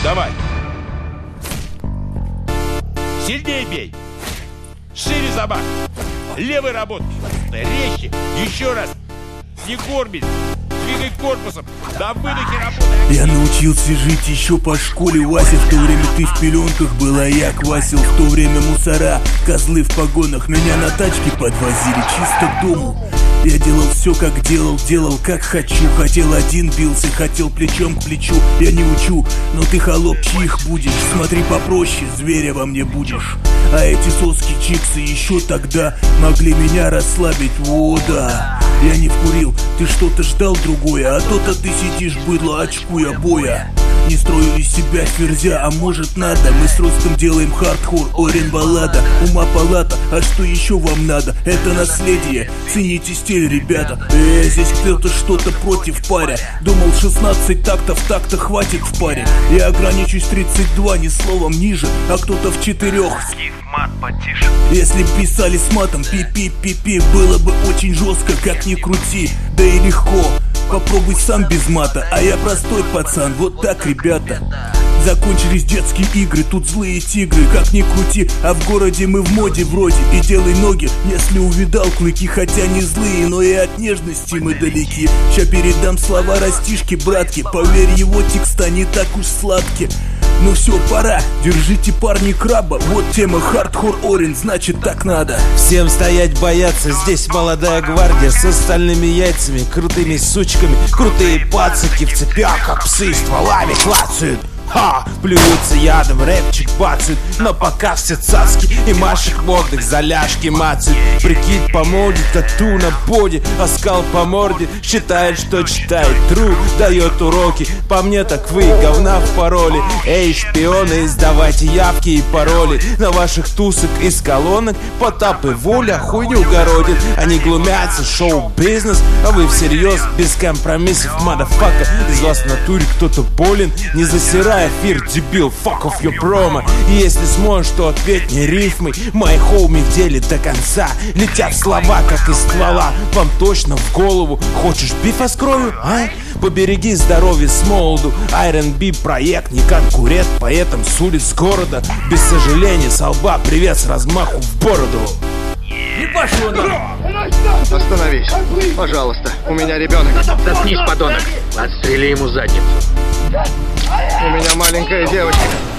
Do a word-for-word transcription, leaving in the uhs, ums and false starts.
Давай. Сильнее бей. Шире замах. Левой работай. Резче. Еще раз. Не кормить. Двигай корпусом. На выдохе работай. Я научился жить еще по школе, Вася. В то время ты в пеленках была, я квасил. В то время мусора, козлы в погонах меня на тачке подвозили чисто к дому. Я делал все, как делал, делал как хочу. Хотел один, бился, хотел плечом к плечу. Я не учу, но ты холоп, чих будешь. Смотри попроще, зверя во мне будешь. А эти соски чиксы еще тогда могли меня расслабить, о да. Я не вкурил, ты что-то ждал другое, а то-то ты сидишь, быдло, очкуя боя. Не строили себя ферзя, а может надо. Мы с Ростом делаем хардкор, Орен баллада. Ума палата, а что еще вам надо? Это наследие, цените стиль, ребята. Э, здесь кто-то что-то против паря. Думал шестнадцать тактов, так-то хватит в паре. Я ограничусь тридцать два, ни словом ниже, а кто-то в четырех. Мат потише. Если б писали с матом пи-пи-пи-пи, было бы очень жестко, как ни крути. Да и легко, попробуй сам без мата. А я простой пацан, вот так, ребята. Закончились детские игры, тут злые тигры. Как ни крути, а в городе мы в моде вроде. И делай ноги, если увидал клыки. Хотя не злые, но и от нежности мы далеки. Ща передам слова растишки, братки. Поверь, его текста не так уж сладкие. Ну все, пора, держите, парни, краба. Вот тема хардкор Орен, значит так надо. Всем стоять бояться, здесь молодая гвардия с остальными яйцами, крутыми сучками. Крутые пацаки в цепях, как псы, стволами клацают. Ха, плюются ядом, рэпчик бацают. Но пока все цацки и машек модных заляжки мацают. Прикид по моде, тату на боди, оскал по морде. Считает, что читает, тру, дает уроки. По мне так вы говна в пароле. Эй, шпионы, издавайте явки и пароли. На ваших тусок из колонок Потап и Воля хуйню городят. Они глумятся, шоу-бизнес, а вы всерьез, без компромиссов, мадафака. Из вас в натуре кто-то болен, не засирай эфир, дебил, fuck off your promo. И если сможешь, то ответь мне рифмой. Мои хоуми в деле до конца. Летят слова, как из ствола. Вам точно в голову. Хочешь бифа с кровью, а? Побереги здоровье с молоду. ар энд би проект, не конкурент поэтам с улиц города. Без сожаления, со лба привет с размаху в бороду. Не пошло нам! Остановись, пожалуйста, у меня ребенок. Заткнись, подонок! Отстрели ему задницу. У меня маленькая девочка.